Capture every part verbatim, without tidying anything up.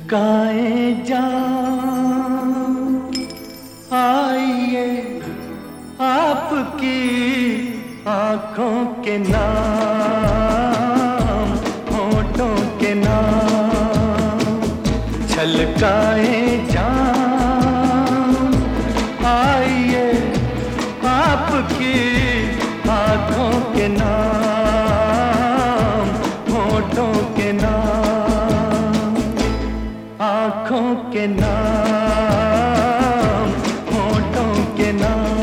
छलकाए जान आइए आपकी आंखों के नाम, होठों के नाम। छलकाए जान आइए आपकी आंखों के नाम, होठों के नाम, आंखों के नाम, होठों के नाम।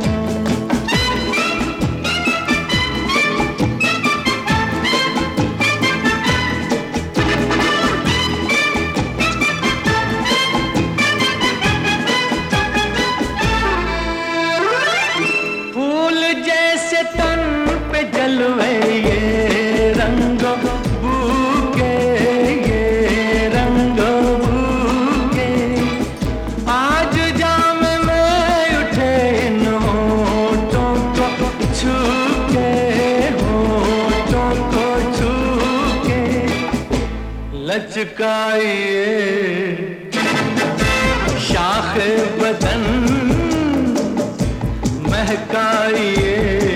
फूल जैसे तन पे जलवे ये रंगों बूके, ये रंगों बूके। आज जाम में उठे इन होठों को छू के, होठों को छू के। लचकाइए शाख बदन, महकाइए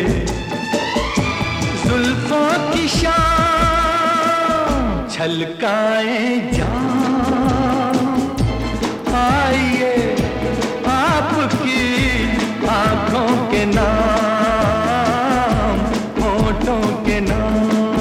जुल्फों की शाम। छलकाए जान आइए आपकी आंखों के नाम, होठों के नाम।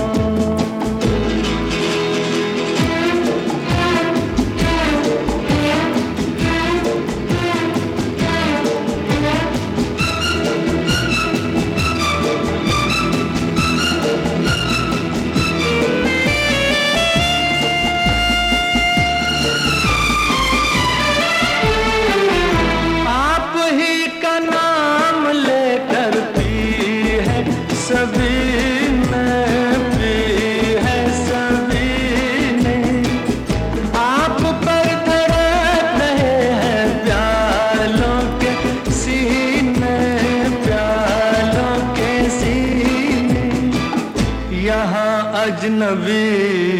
सभी ने पी है, सभी ने आप पर धड़क रहे हैं प्यालों के सीने, प्यालों के सीने। यहाँ अजनबी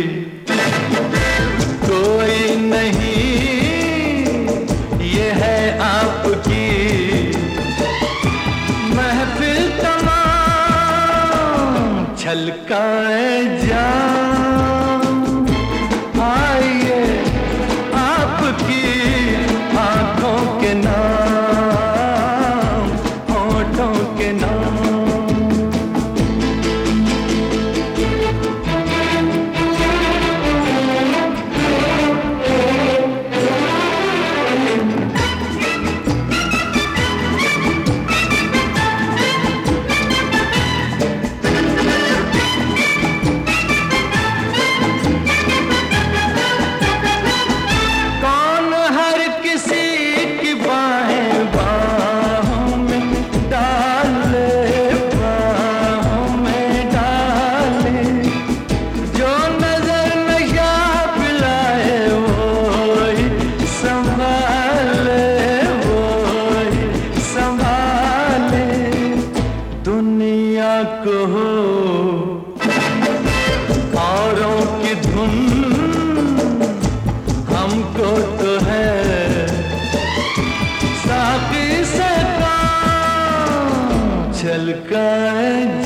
कोई नहीं, ये है आपकी महफिल तमाम। छलकाए जान आइए आपकी आंखों के नाम, होठों के नाम। दुनिया को हो औरों की धुन, हमको तो है साकी से काम। छलकाए